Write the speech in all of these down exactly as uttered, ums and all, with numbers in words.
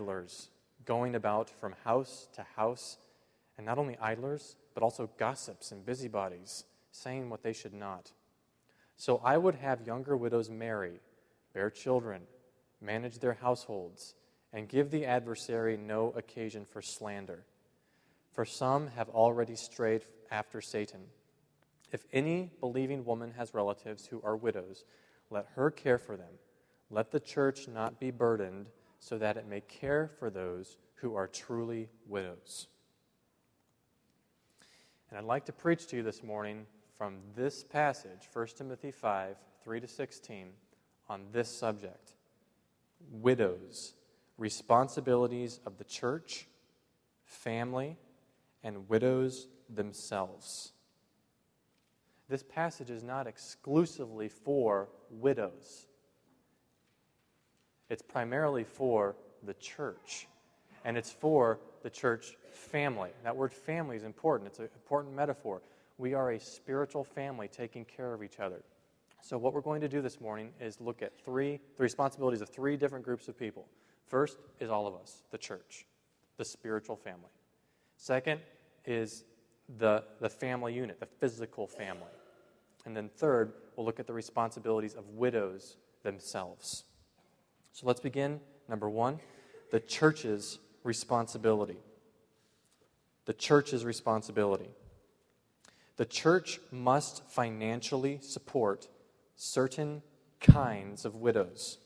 idlers going about from house to house, and not only idlers, but also gossips and busybodies, saying what they should not. So I would have younger widows marry, bear children, manage their households, and give the adversary no occasion for slander. For some have already strayed after Satan. If any believing woman has relatives who are widows, let her care for them. Let the church not be burdened, so that it may care for those who are truly widows. And I'd like to preach to you this morning from this passage, First Timothy five, three to sixteen, on this subject. Widows, responsibilities of the church, family, and widows themselves. This passage is not exclusively for widows. It's primarily for the church, and it's for the church family. That word family is important. It's an important metaphor. We are a spiritual family taking care of each other. So what we're going to do this morning is look at three, the responsibilities of three different groups of people. First is all of us, the church, the spiritual family. Second is the, the family unit, the physical family. And then third, we'll look at the responsibilities of widows themselves. So let's begin. Number one, the church's responsibility. The church's responsibility. The church must financially support certain kinds of widows.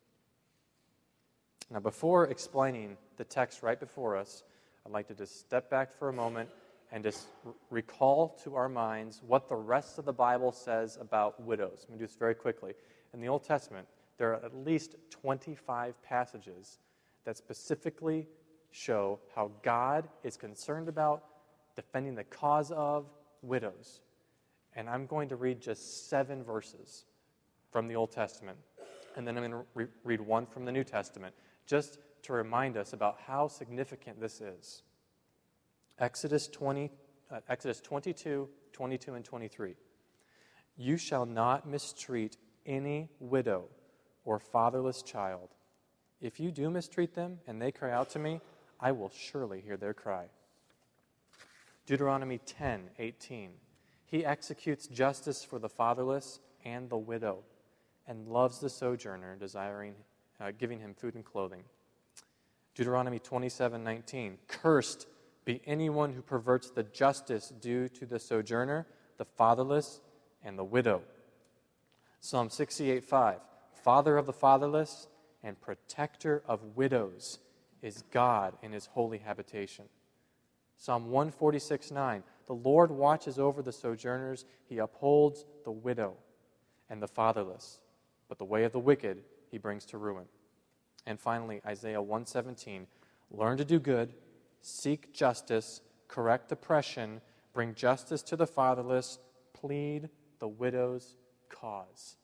Now, before explaining the text right before us, I'd like to just step back for a moment and just r- recall to our minds what the rest of the Bible says about widows. I'm going to do this very quickly. In the Old Testament, there are at least twenty-five passages that specifically show how God is concerned about defending the cause of widows. And I'm going to read just seven verses from the Old Testament, and then I'm going to re- read one from the New Testament, just to remind us about how significant this is. Exodus twenty, uh, Exodus twenty-two, twenty-two, and twenty-three. You shall not mistreat any widow or fatherless child. If you do mistreat them and they cry out to me, I will surely hear their cry. Deuteronomy ten, eighteen. He executes justice for the fatherless and the widow, and loves the sojourner, desiring, uh, giving him food and clothing. Deuteronomy twenty-seven, nineteen. Cursed be anyone who perverts the justice due to the sojourner, the fatherless, and the widow. Psalm sixty-eight, five. Father of the fatherless and protector of widows is God in his holy habitation. Psalm one forty-six, nine. The Lord watches over the sojourners. He upholds the widow and the fatherless. But the way of the wicked he brings to ruin. And finally, Isaiah one seventeen. Learn to do good, seek justice, correct oppression, bring justice to the fatherless, plead the widow's cause.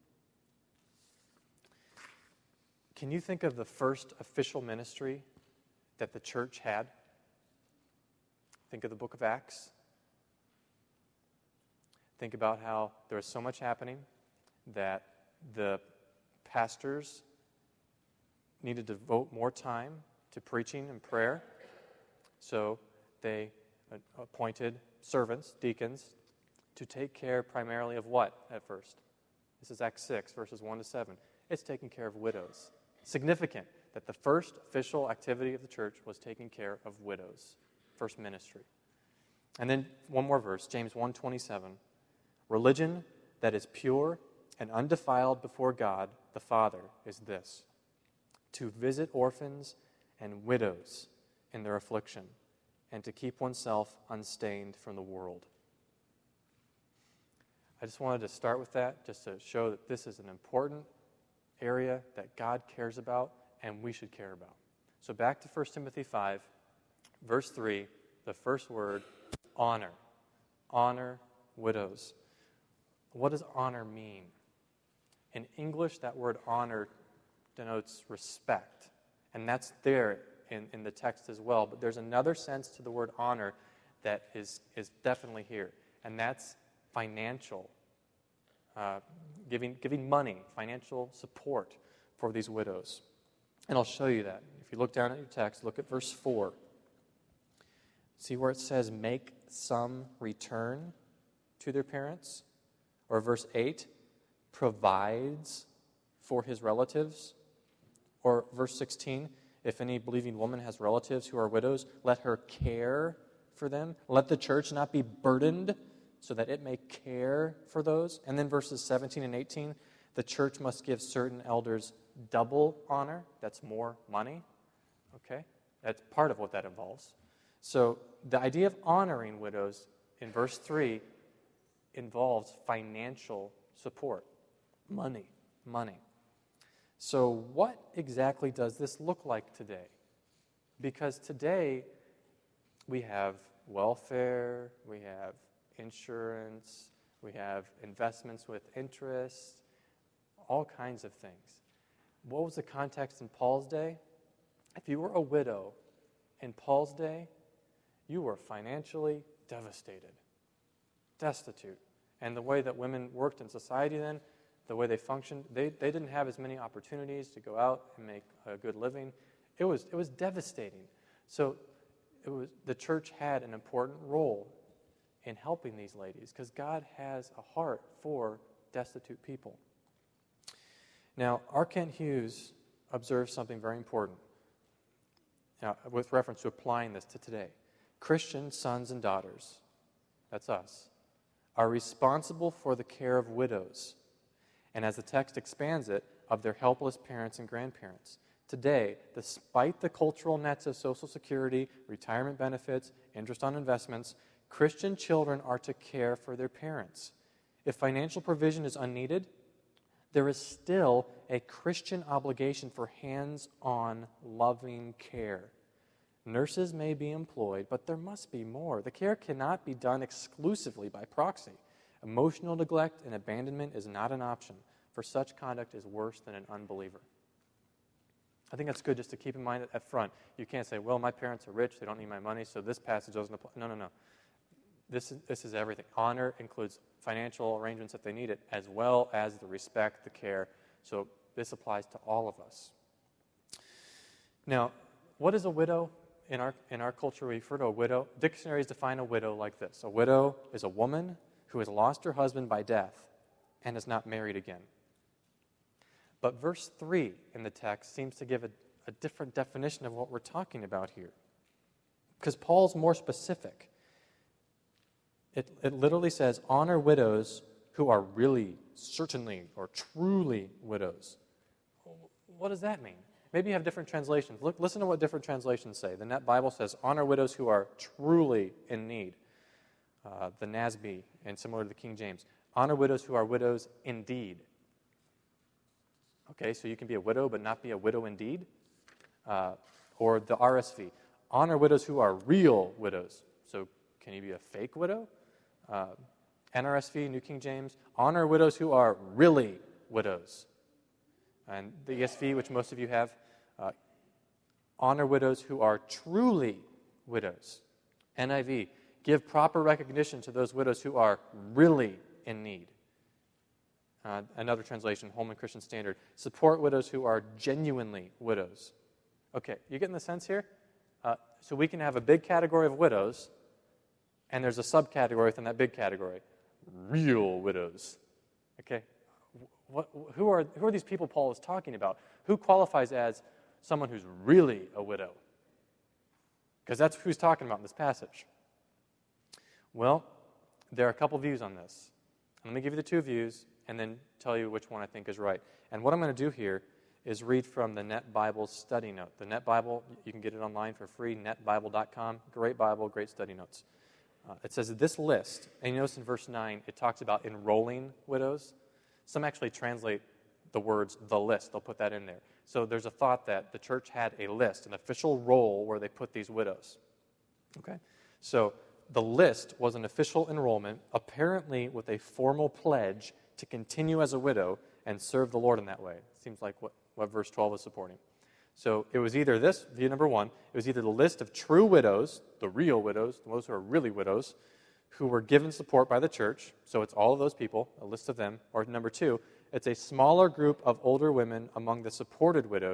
Can you think of the first official ministry that the church had? Think of the book of Acts. Think about how there was so much happening that the pastors needed to devote more time to preaching and prayer. So they appointed servants, deacons, to take care primarily of what at first? This is Acts six, verses one to seven. It's taking care of widows. Significant that the first official activity of the church was taking care of widows. First ministry. And then one more verse, James one twenty-seven. Religion that is pure and undefiled before God the Father is this: to visit orphans and widows in their affliction, and to keep oneself unstained from the world. I just wanted to start with that, just to show that this is an important area that God cares about and we should care about. So back to First Timothy five, verse three, the first word, honor. Honor widows. What does honor mean? In English, that word honor denotes respect, and that's there in, in the text as well. But there's another sense to the word honor that is, is definitely here, and that's financial, uh, giving, giving money, financial support for these widows. And I'll show you that. If you look down at your text, look at verse four. See where it says, make some return to their parents? Or verse eight, provides for his relatives? Or verse sixteen, if any believing woman has relatives who are widows, let her care for them. Let the church not be burdened so that it may care for those. And then verses seventeen and eighteen, the church must give certain elders double honor. That's more money. Okay? That's part of what that involves. So the idea of honoring widows in verse three involves financial support. Money. Money. So what exactly does this look like today? Because today we have welfare, we have insurance, we have investments with interest, all kinds of things. What was the context in Paul's day? If you were a widow in Paul's day, you were financially devastated, destitute. And the way that women worked in society then, the way they functioned, they, they didn't have as many opportunities to go out and make a good living. It was it was devastating. So it was the church had an important role in helping these ladies because God has a heart for destitute people. Now, R. Kent Hughes observes something very important now, with reference to applying this to today. Christian sons and daughters, that's us, are responsible for the care of widows, and as the text expands it, of their helpless parents and grandparents. Today, despite the cultural nets of Social Security, retirement benefits, interest on investments, Christian children are to care for their parents. If financial provision is unneeded, there is still a Christian obligation for hands-on, loving care. Nurses may be employed, but there must be more. The care cannot be done exclusively by proxy. Emotional neglect and abandonment is not an option, for such conduct is worse than an unbeliever. I think that's good just to keep in mind at front. You can't say, well, my parents are rich, they don't need my money, so this passage doesn't apply. No, no, no. This is, this is everything. Honor includes financial arrangements if they need it, as well as the respect, the care. So this applies to all of us. Now, what is a widow? In our, in our culture, we refer to a widow. Dictionaries define a widow like this. A widow is a woman who has lost her husband by death and is not married again. But verse three in the text seems to give a, a different definition of what we're talking about here. Because Paul's more specific. It, it literally says, honor widows who are really, certainly, or truly widows. What does that mean? Maybe you have different translations. Look, listen to what different translations say. The Net Bible says, honor widows who are truly in need. Uh, the N A S B, and similar to the King James, honor widows who are widows indeed. Okay, so you can be a widow but not be a widow indeed. Uh, or the R S V, honor widows who are real widows. So can you be a fake widow? Uh, N R S V, New King James, honor widows who are really widows. And the E S V, which most of you have, uh, honor widows who are truly widows. N I V, give proper recognition to those widows who are really in need. Uh, another translation, Holman Christian Standard, support widows who are genuinely widows. Okay, you getting the sense here? Uh, so we can have a big category of widows, and there's a subcategory within that big category, real widows. Okay, what, who are who are these people Paul is talking about? Who qualifies as someone who's really a widow? Because that's who he's talking about in this passage. Well, there are a couple views on this. Let me give you the two views and then tell you which one I think is right. And what I'm going to do here is read from the Net Bible study note. The Net Bible, you can get it online for free, net bible dot com. Great Bible, great study notes. Uh, it says this list, and you notice in verse nine, it talks about enrolling widows. Some actually translate the words, the list. They'll put that in there. So there's a thought that the church had a list, an official roll where they put these widows. Okay? So the list was an official enrollment, apparently with a formal pledge to continue as a widow and serve the Lord in that way. Seems like what, what verse twelve is supporting. So it was either this, view number one, it was either the list of true widows, the real widows, those who are really widows, who were given support by the church, so it's all of those people, a list of them, or number two, it's a smaller group of older women among the supported widows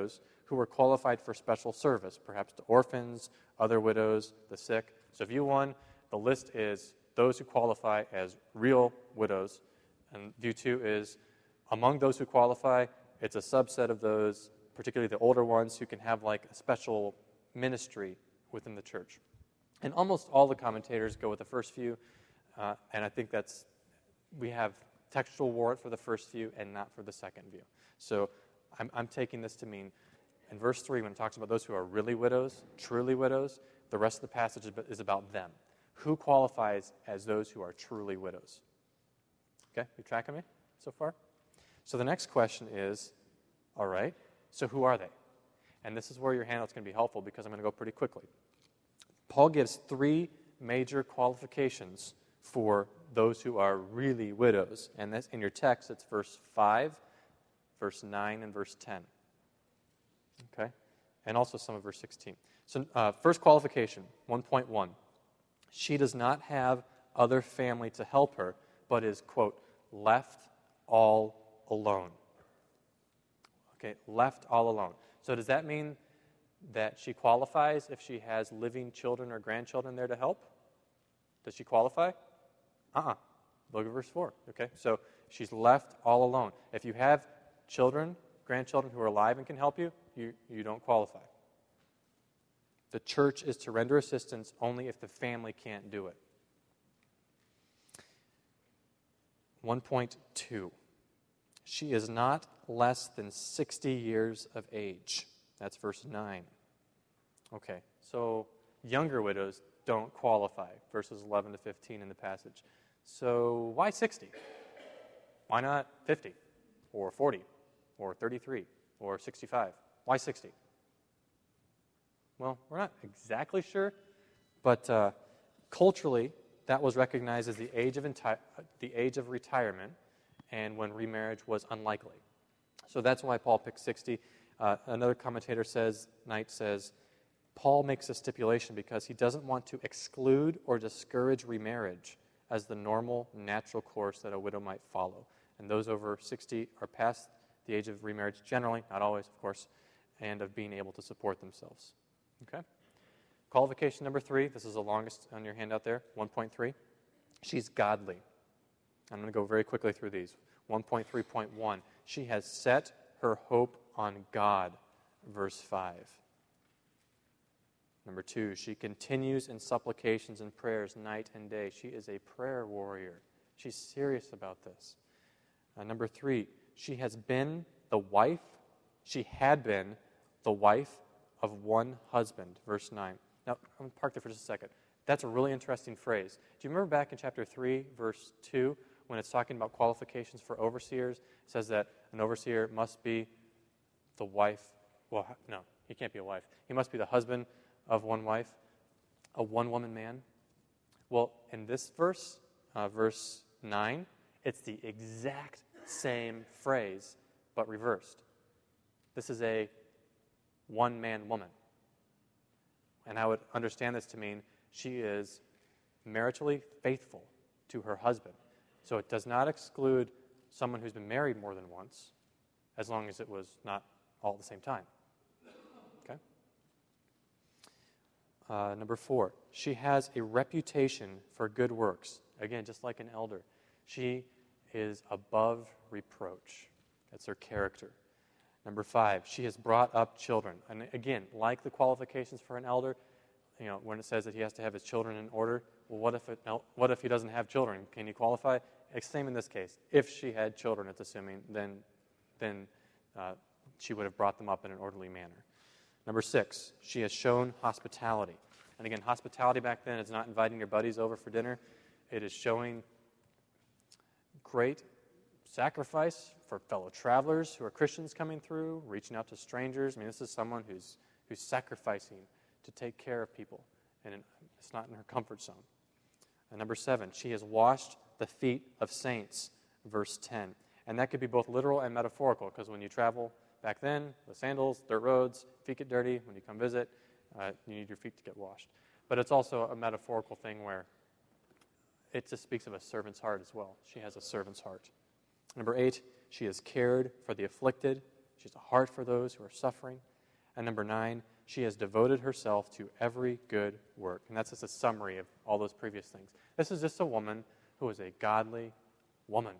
who were qualified for special service, perhaps to orphans, other widows, the sick. So view one, the list is those who qualify as real widows. And view two is among those who qualify, it's a subset of those, particularly the older ones, who can have like a special ministry within the church. And almost all the commentators go with the first few, uh, and I think that's, we have textual warrant for the first few and not for the second view. So I'm, I'm taking this to mean, in verse three, when it talks about those who are really widows, truly widows, the rest of the passage is about them. Who qualifies as those who are truly widows? Okay, you tracking me so far? So the next question is, all right, so who are they? And this is where your handout's going to be helpful because I'm going to go pretty quickly. Paul gives three major qualifications for those who are really widows. And this, in your text, it's verse five, verse nine, and verse ten. Okay? And also some of verse sixteen. So uh, first qualification, one point one. She does not have other family to help her, but is, quote, left all alone. Okay, left all alone. So does that mean that she qualifies if she has living children or grandchildren there to help? Does she qualify? Uh-uh. Look at verse four. Okay, so she's left all alone. If you have children, grandchildren who are alive and can help you, you, you don't qualify. The church is to render assistance only if the family can't do it. one point two. She is not less than sixty years of age. That's verse nine. Okay, so younger widows don't qualify, verses eleven to fifteen in the passage. So why sixty? Why not fifty, or forty, or thirty-three, or sixty-five? Why sixty? Well, we're not exactly sure, but uh, culturally, that was recognized as the age of enti- the age of retirement, and when remarriage was unlikely. So that's why Paul picked sixty. Uh, another commentator says, Knight says, Paul makes a stipulation because he doesn't want to exclude or discourage remarriage as the normal, natural course that a widow might follow. And those over sixty are past the age of remarriage generally, not always, of course, and of being able to support themselves. Okay? Qualification number three, this is the longest on your handout there, one point three. She's godly. I'm going to go very quickly through these. one point three point one, she has set her hope on God, verse five. Number two, she continues in supplications and prayers night and day. She is a prayer warrior. She's serious about this. Uh, number three, she has been the wife, she had been the wife of one husband, verse nine. Now, I'm going to park there for just a second. That's a really interesting phrase. Do you remember back in chapter three, verse two, when it's talking about qualifications for overseers? It says that an overseer must be the wife. Well, no, he can't be a wife. He must be the husband of one wife, a one-woman man. Well, in this verse, uh, verse nine, it's the exact same phrase, but reversed. This is a one-man woman. And I would understand this to mean she is maritally faithful to her husband. So it does not exclude someone who's been married more than once, as long as it was not all at the same time. Okay? Uh, number four, she has a reputation for good works. Again, just like an elder. She is above reproach. That's her character. Number five, she has brought up children. And again, like the qualifications for an elder, you know, when it says that he has to have his children in order, well, what if it, what if he doesn't have children? Can he qualify? Same in this case. If she had children, it's assuming, then, then uh, she would have brought them up in an orderly manner. Number six, she has shown hospitality. And again, hospitality back then is not inviting your buddies over for dinner. It is showing great sacrifice for fellow travelers who are Christians coming through, reaching out to strangers. I mean, this is someone who's who's sacrificing to take care of people, and it's not in her comfort zone. And number seven, she has washed the feet of saints, verse ten. And that could be both literal and metaphorical, because when you travel back then, the sandals, dirt roads, feet get dirty. When you come visit, uh, you need your feet to get washed. But it's also a metaphorical thing where it just speaks of a servant's heart as well. She has a servant's heart. Number eight, she has cared for the afflicted. She has a heart for those who are suffering. And number nine, she has devoted herself to every good work. And that's just a summary of all those previous things. This is just a woman who is a godly woman.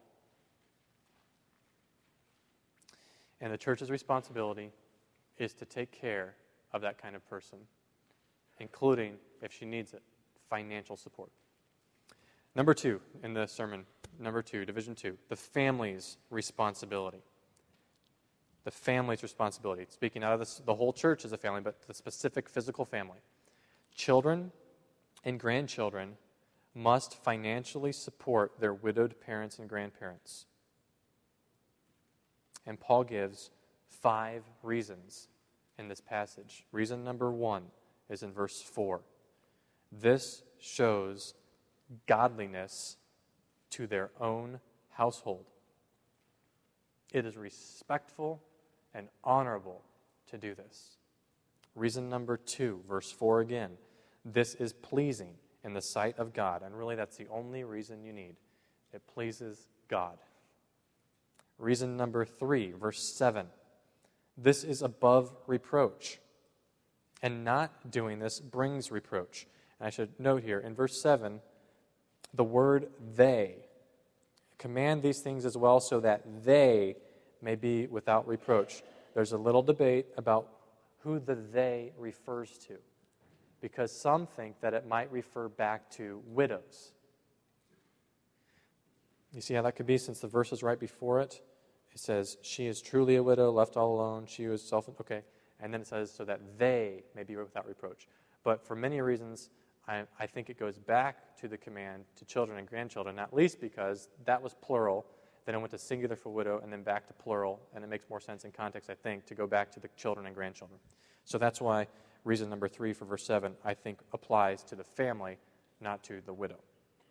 And the church's responsibility is to take care of that kind of person, including, if she needs it, financial support. Number two in the sermon, number two, division two, the family's responsibility. The family's responsibility. Speaking out of this, the whole church is a family, but the specific physical family. Children and grandchildren must financially support their widowed parents and grandparents. And Paul gives five reasons in this passage. Reason number one is in verse four. This shows godliness to their own household. It is respectful and honorable to do this. Reason number two, verse four again. This is pleasing in the sight of God. And really, that's the only reason you need. It pleases God. Reason number three, verse seven. This is above reproach. And not doing this brings reproach. And I should note here, in verse seven, the word they. Command these things as well so that they may be without reproach. There's a little debate about who the they refers to, because some think that it might refer back to widows. You see how that could be, since the verse is right before it? It says, she is truly a widow, left all alone. She was self... Okay. And then it says, so that they may be without reproach. But for many reasons, I, I think it goes back to the command to children and grandchildren, not least because that was plural. Then it went to singular for widow, and then back to plural. And it makes more sense in context, I think, to go back to the children and grandchildren. So that's why reason number three for verse seven, I think, applies to the family, not to the widow.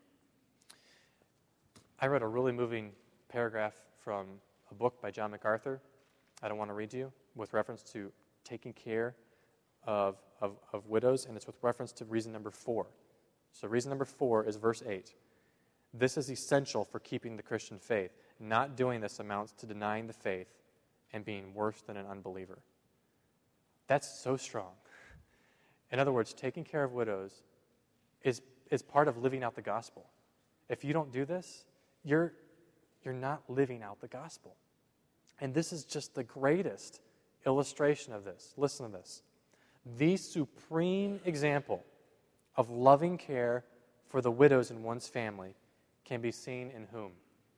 I read a really moving paragraph from a book by John MacArthur. I don't want to read to you, with reference to taking care of, of, of widows, and it's with reference to reason number four. So reason number four is verse eight. This is essential for keeping the Christian faith. Not doing this amounts to denying the faith and being worse than an unbeliever. That's so strong. In other words, taking care of widows is, is part of living out the gospel. If you don't do this, you're, you're not living out the gospel. And this is just the greatest illustration of this. Listen to this. The supreme example of loving care for the widows in one's family can be seen in whom?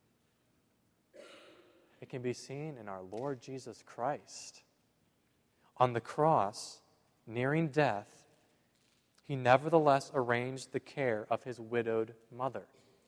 It can be seen in our Lord Jesus Christ. On the cross, nearing death, he nevertheless arranged the care of his widowed mother.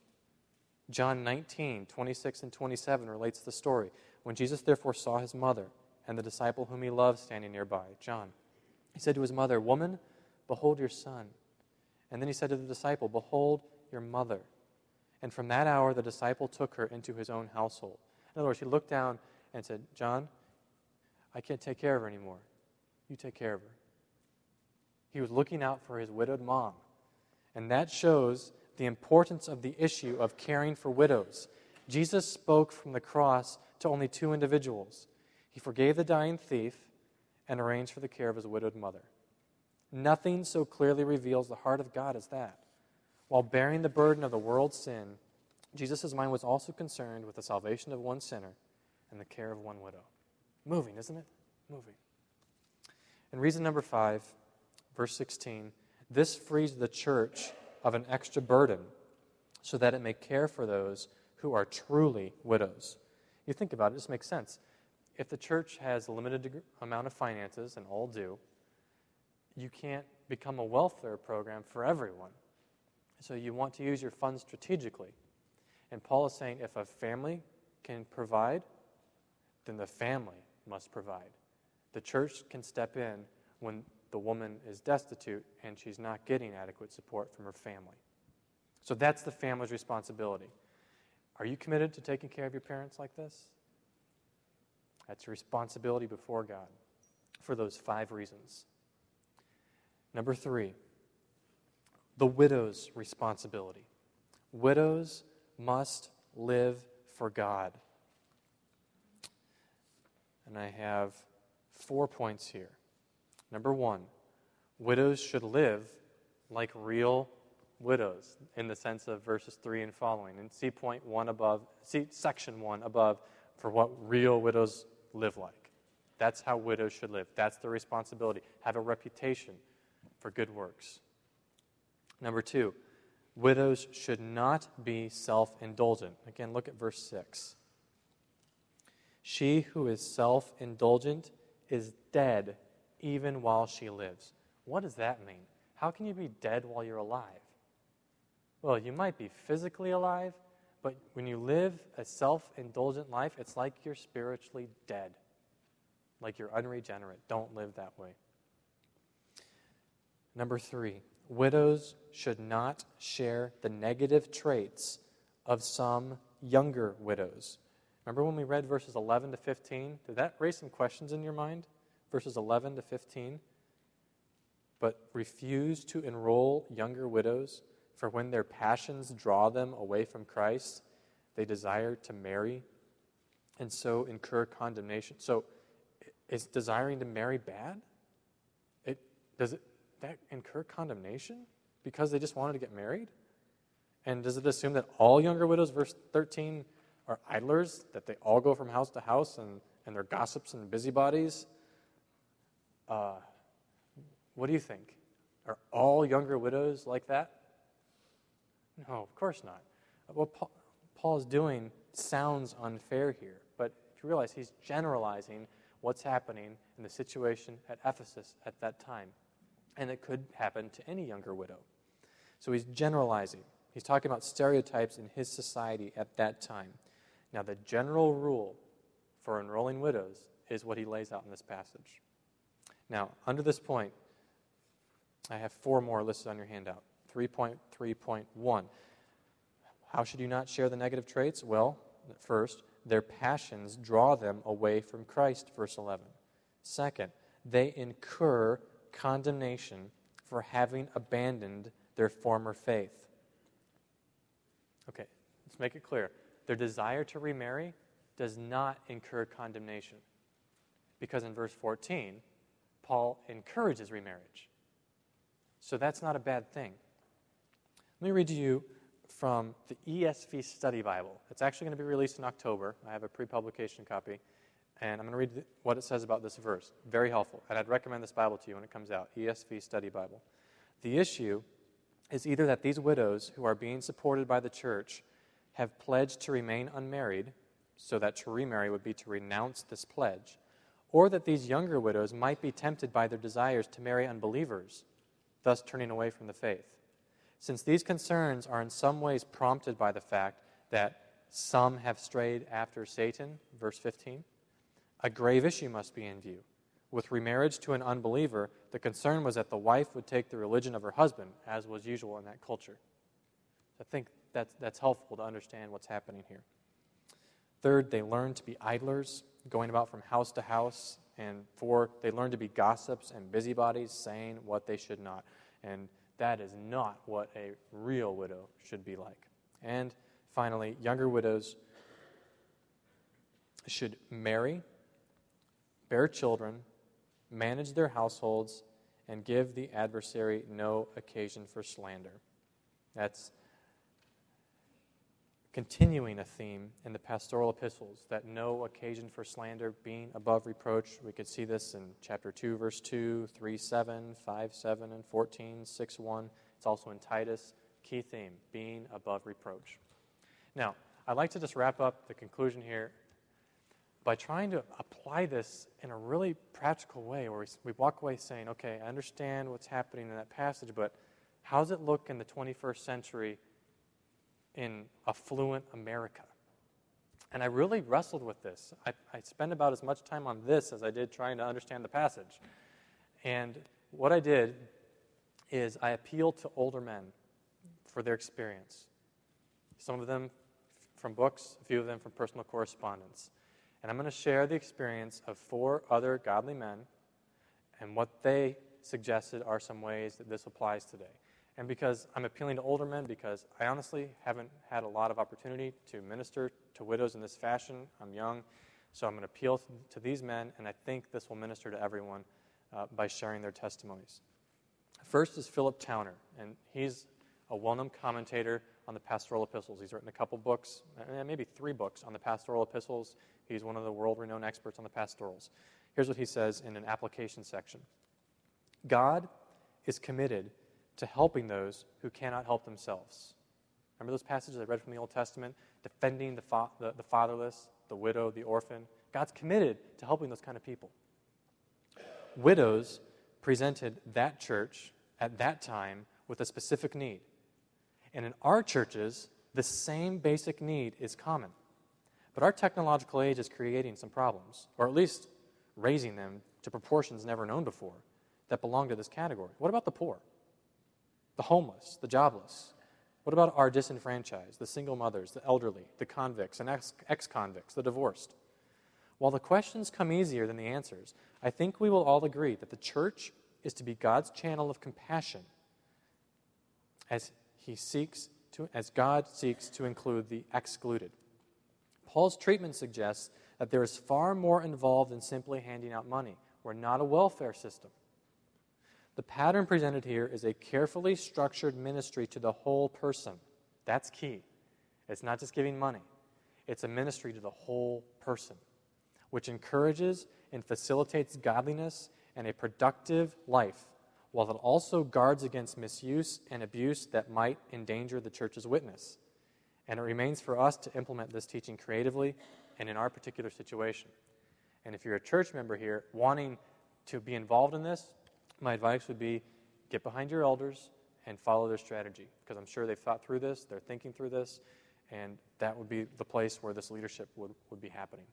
John nineteen, twenty-six and twenty-seven relates the story. When Jesus therefore saw his mother and the disciple whom he loved standing nearby, John, he said to his mother, "Woman, behold your son." And then he said to the disciple, "Behold your mother." And from that hour the disciple took her into his own household. In other words, he looked down and said, "John, I can't take care of her anymore. You take care of her." He was looking out for his widowed mom. And that shows the importance of the issue of caring for widows. Jesus spoke from the cross to only two individuals. He forgave the dying thief and arranged for the care of his widowed mother. Nothing so clearly reveals the heart of God as that. While bearing the burden of the world's sin, Jesus' mind was also concerned with the salvation of one sinner and the care of one widow. Moving, isn't it? Moving. And reason number five, verse sixteen, this frees the church of an extra burden so that it may care for those who are truly widows. You think about it, this makes sense. If the church has a limited deg- amount of finances, and all do, you can't become a welfare program for everyone. So you want to use your funds strategically. And Paul is saying if a family can provide, then the family must provide. The church can step in when the woman is destitute and she's not getting adequate support from her family. So that's the family's responsibility. Are you committed to taking care of your parents like this? That's your responsibility before God for those five reasons. Number three, the widow's responsibility. Widows must live for God. And I have four points here. Number one, widows should live like real widows in the sense of verses three and following. And see point one above, see section one above for what real widows live like. That's how widows should live. That's their responsibility. Have a reputation for good works. Number two, widows should not be self-indulgent. Again, look at verse six. She who is self-indulgent is dead even while she lives. What does that mean? How can you be dead while you're alive? Well, you might be physically alive, but when you live a self-indulgent life, it's like you're spiritually dead, like you're unregenerate. Don't live that way. Number three, widows should not share the negative traits of some younger widows. Remember when we read verses eleven to fifteen? Did that raise some questions in your mind? Verses eleven to fifteen. But refuse to enroll younger widows, for when their passions draw them away from Christ, they desire to marry and so incur condemnation. So is desiring to marry bad? It does it that incur condemnation because they just wanted to get married? And does it assume that all younger widows, verse thirteen, are idlers, that they all go from house to house and, and they're gossips and busybodies? Uh, what do you think? Are all younger widows like that? No, of course not. What Paul, Paul is doing sounds unfair here, but if you realize he's generalizing what's happening in the situation at Ephesus at that time. And it could happen to any younger widow. So he's generalizing. He's talking about stereotypes in his society at that time. Now, the general rule for enrolling widows is what he lays out in this passage. Now, under this point, I have four more listed on your handout. three point three point one. How should you not share the negative traits? Well, first, their passions draw them away from Christ, verse eleven. Second, they incur condemnation for having abandoned their former faith. Okay, let's make it clear. Their desire to remarry does not incur condemnation, because in verse fourteen, Paul encourages remarriage. So that's not a bad thing. Let me read to you from the E S V Study Bible. It's actually going to be released in October. I have a pre-publication copy. And I'm going to read what it says about this verse. Very helpful. And I'd recommend this Bible to you when it comes out. E S V Study Bible. The issue is either that these widows who are being supported by the church have pledged to remain unmarried, so that to remarry would be to renounce this pledge, or that these younger widows might be tempted by their desires to marry unbelievers, thus turning away from the faith. Since these concerns are in some ways prompted by the fact that some have strayed after Satan, verse fifteen, a grave issue must be in view. With remarriage to an unbeliever, the concern was that the wife would take the religion of her husband, as was usual in that culture. I think that's, that's helpful to understand what's happening here. Third, they learn to be idlers, going about from house to house. And four, they learn to be gossips and busybodies, saying what they should not. And that is not what a real widow should be like. And finally, younger widows should marry, bear children, manage their households, and give the adversary no occasion for slander. That's continuing a theme in the pastoral epistles, that no occasion for slander, being above reproach. We could see this in chapter two, verse two, three, seven, five, seven, and fourteen, six, one. It's also in Titus. Key theme, being above reproach. Now, I'd like to just wrap up the conclusion here by trying to apply this in a really practical way, where we, we walk away saying, okay, I understand what's happening in that passage, but how does it look in the twenty-first century in affluent America? And I really wrestled with this. I, I spent about as much time on this as I did trying to understand the passage. And what I did is I appealed to older men for their experience. Some of them from books, a few of them from personal correspondence. And I'm going to share the experience of four other godly men, and what they suggested are some ways that this applies today. And because I'm appealing to older men, because I honestly haven't had a lot of opportunity to minister to widows in this fashion. I'm young, so I'm going to appeal to these men, and I think this will minister to everyone uh, by sharing their testimonies. First is Philip Towner, and he's a well-known commentator on the pastoral epistles. He's written a couple books, maybe three books on the pastoral epistles. He's one of the world-renowned experts on the pastorals. Here's what he says in an application section. God is committed to helping those who cannot help themselves. Remember those passages I read from the Old Testament? Defending the, fa- the, the fatherless, the widow, the orphan. God's committed to helping those kind of people. Widows presented that church at that time with a specific need. And in our churches, the same basic need is common. But our technological age is creating some problems, or at least raising them to proportions never known before that belong to this category. What about the poor? The homeless, the jobless? What about our disenfranchised, the single mothers, the elderly, the convicts and ex- ex-convicts, the divorced? While the questions come easier than the answers, I think we will all agree that the church is to be God's channel of compassion as he seeks to, as God seeks to include the excluded. Paul's treatment suggests that there is far more involved than simply handing out money. We're not a welfare system. The pattern presented here is a carefully structured ministry to the whole person. That's key. It's not just giving money. It's a ministry to the whole person, which encourages and facilitates godliness and a productive life, while it also guards against misuse and abuse that might endanger the church's witness. And it remains for us to implement this teaching creatively and in our particular situation. And if you're a church member here wanting to be involved in this, my advice would be get behind your elders and follow their strategy, because I'm sure they've thought through this, they're thinking through this, and that would be the place where this leadership would, would be happening.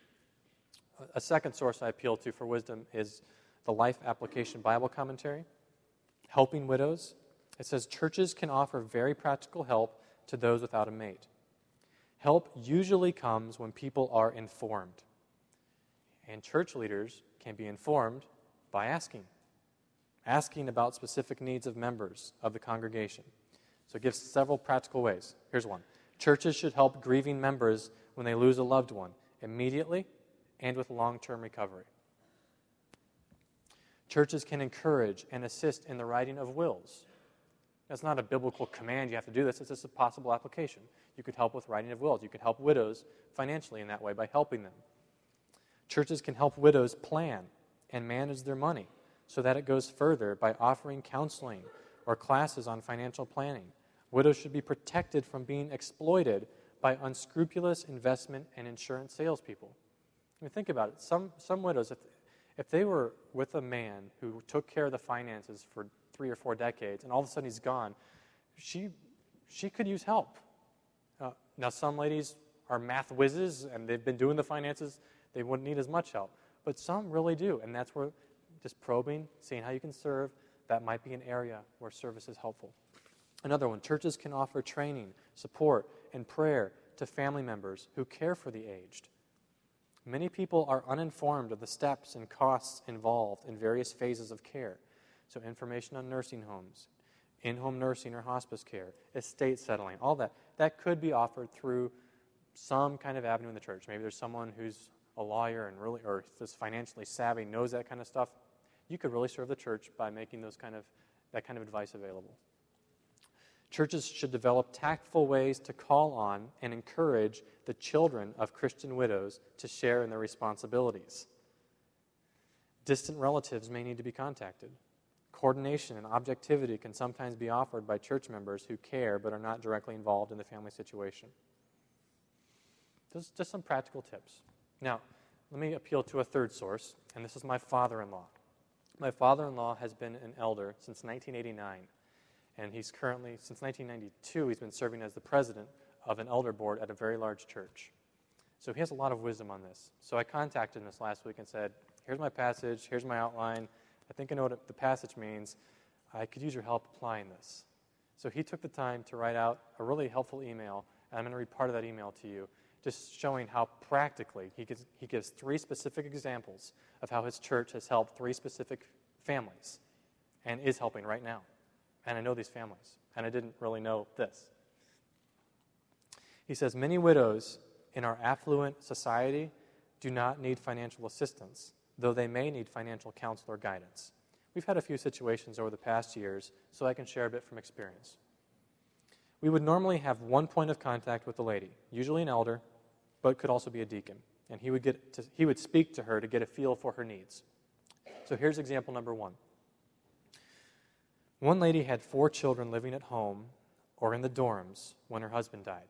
A second source I appeal to for wisdom is the Life Application Bible Commentary, Helping Widows. It says churches can offer very practical help to those without a mate. Help usually comes when people are informed. And church leaders can be informed by asking. Asking about specific needs of members of the congregation. So it gives several practical ways. Here's one. Churches should help grieving members when they lose a loved one immediately and with long-term recovery. Churches can encourage and assist in the writing of wills. That's not a biblical command you have to do this. It's just a possible application. You could help with writing of wills. You could help widows financially in that way by helping them. Churches can help widows plan and manage their money so that it goes further by offering counseling or classes on financial planning. Widows should be protected from being exploited by unscrupulous investment and insurance salespeople. I mean, think about it. Some some widows, if, if they were with a man who took care of the finances for three or four decades, and all of a sudden he's gone, she she could use help. Uh, now, some ladies are math whizzes, and they've been doing the finances. They wouldn't need as much help. But some really do, and that's where just probing, seeing how you can serve, that might be an area where service is helpful. Another one, churches can offer training, support, and prayer to family members who care for the aged. Many people are uninformed of the steps and costs involved in various phases of care. So information on nursing homes, in-home nursing or hospice care, estate settling, all that, that could be offered through some kind of avenue in the church. Maybe there's someone who's a lawyer and really, or is financially savvy, knows that kind of stuff. You could really serve the church by making those kind of that kind of advice available. Churches should develop tactful ways to call on and encourage the children of Christian widows to share in their responsibilities. Distant relatives may need to be contacted. Coordination and objectivity can sometimes be offered by church members who care but are not directly involved in the family situation. Just, just some practical tips. Now, let me appeal to a third source, and this is my father-in-law. My father-in-law has been an elder since nineteen eighty-nine, and he's currently, since nineteen ninety-two, he's been serving as the president of an elder board at a very large church. So he has a lot of wisdom on this. So I contacted him this last week and said, here's my passage, here's my outline. I think I know what the passage means. I could use your help applying this. So he took the time to write out a really helpful email, and I'm going to read part of that email to you, just showing how practically he gives, he gives three specific examples of how his church has helped three specific families and is helping right now. And I know these families, and I didn't really know this. He says, many widows in our affluent society do not need financial assistance, though they may need financial counsel or guidance. We've had a few situations over the past years, so I can share a bit from experience. We would normally have one point of contact with the lady, usually an elder, but could also be a deacon, and he would get to, he would speak to her to get a feel for her needs. So here's example number one. One lady had four children living at home or in the dorms when her husband died.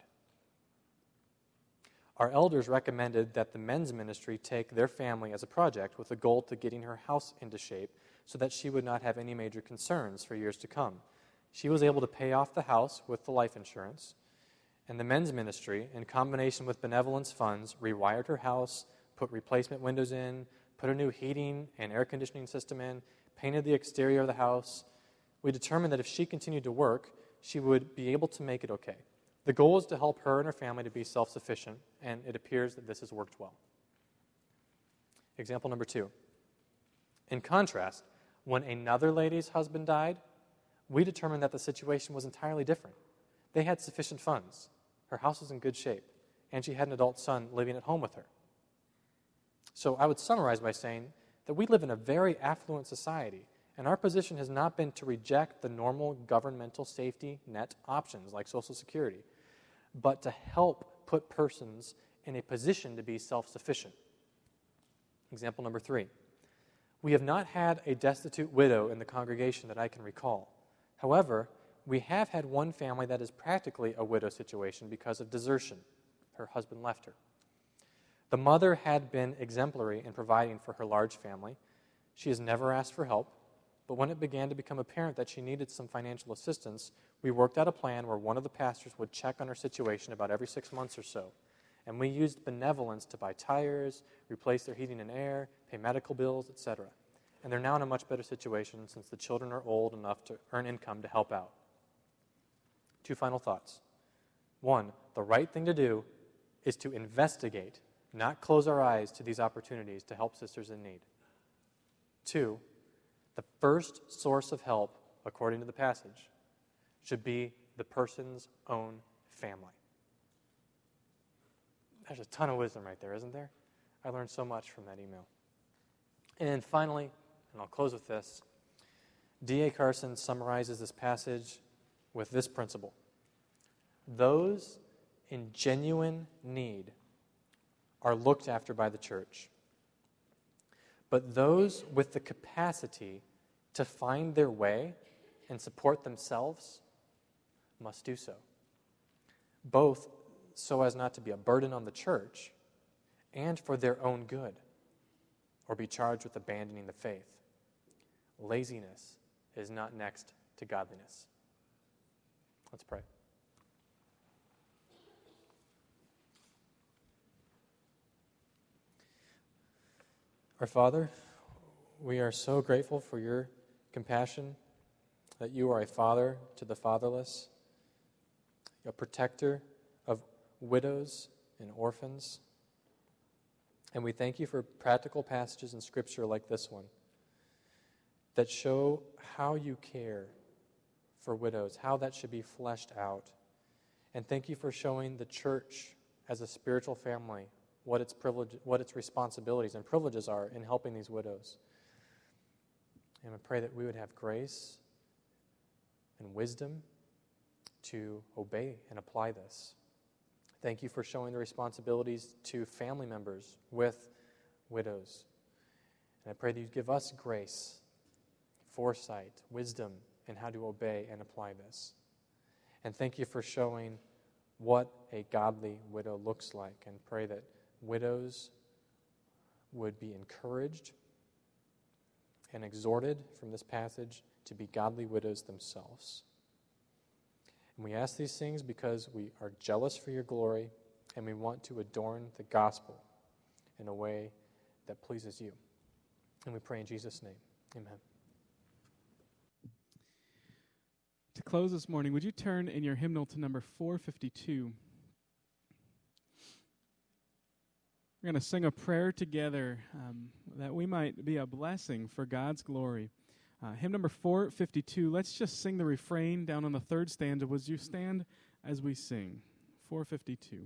Our elders recommended that the men's ministry take their family as a project with a goal to getting her house into shape so that she would not have any major concerns for years to come. She was able to pay off the house with the life insurance, and the men's ministry, in combination with benevolence funds, rewired her house, put replacement windows in, put a new heating and air conditioning system in, painted the exterior of the house. We determined that if she continued to work, she would be able to make it okay. The goal is to help her and her family to be self-sufficient, and it appears that this has worked well. Example number two. In contrast, when another lady's husband died, we determined that the situation was entirely different. They had sufficient funds, her house was in good shape, and she had an adult son living at home with her. So I would summarize by saying that we live in a very affluent society, and our position has not been to reject the normal governmental safety net options like Social Security, but to help put persons in a position to be self-sufficient. Example number three. We have not had a destitute widow in the congregation that I can recall. However, we have had one family that is practically a widow situation because of desertion. Her husband left her. The mother had been exemplary in providing for her large family. She has never asked for help, but when it began to become apparent that she needed some financial assistance, we worked out a plan where one of the pastors would check on her situation about every six months or so. And we used benevolence to buy tires, replace their heating and air, pay medical bills, et cetera. And they're now in a much better situation since the children are old enough to earn income to help out. Two final thoughts. One, the right thing to do is to investigate, not close our eyes to these opportunities to help sisters in need. Two, the first source of help, according to the passage, should be the person's own family. There's a ton of wisdom right there, isn't there? I learned so much from that email. And then finally, and I'll close with this, D A Carson summarizes this passage with this principle. Those in genuine need are looked after by the church. But those with the capacity to find their way and support themselves must do so. Both so as not to be a burden on the church and for their own good, or be charged with abandoning the faith. Laziness is not next to godliness. Let's pray. Our Father, we are so grateful for your compassion, that you are a father to the fatherless, a protector of widows and orphans. And we thank you for practical passages in Scripture like this one that show how you care for widows, how that should be fleshed out. And thank you for showing the church as a spiritual family what its privilege, what its responsibilities and privileges are in helping these widows. And I pray that we would have grace and wisdom to obey and apply this. Thank you for showing the responsibilities to family members with widows. And I pray that you give us grace, foresight, wisdom in how to obey and apply this. And thank you for showing what a godly widow looks like, and pray that widows would be encouraged and exhorted from this passage to be godly widows themselves. And we ask these things because we are jealous for your glory, and we want to adorn the gospel in a way that pleases you. And we pray in Jesus' name. Amen. To close this morning, would you turn in your hymnal to number four fifty-two? We're going to sing a prayer together um, that we might be a blessing for God's glory. Uh, hymn number four fifty-two. Let's just sing the refrain down on the third stanza. Would you stand as we sing? four fifty-two.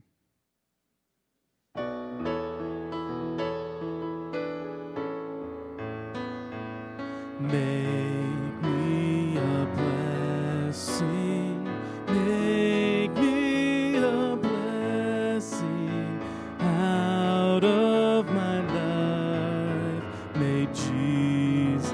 Make me a blessing. Make me a blessing out of my life. May Jesus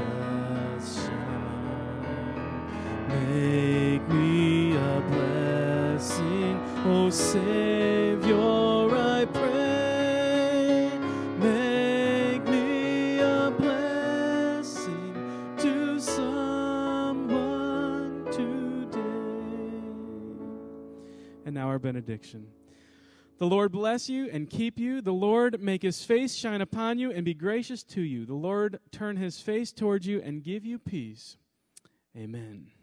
shine. Make me a blessing, oh Savior, I pray. Make me a blessing to someone today. And now our benediction. The Lord bless you and keep you. The Lord make his face shine upon you and be gracious to you. The Lord turn his face toward you and give you peace. Amen.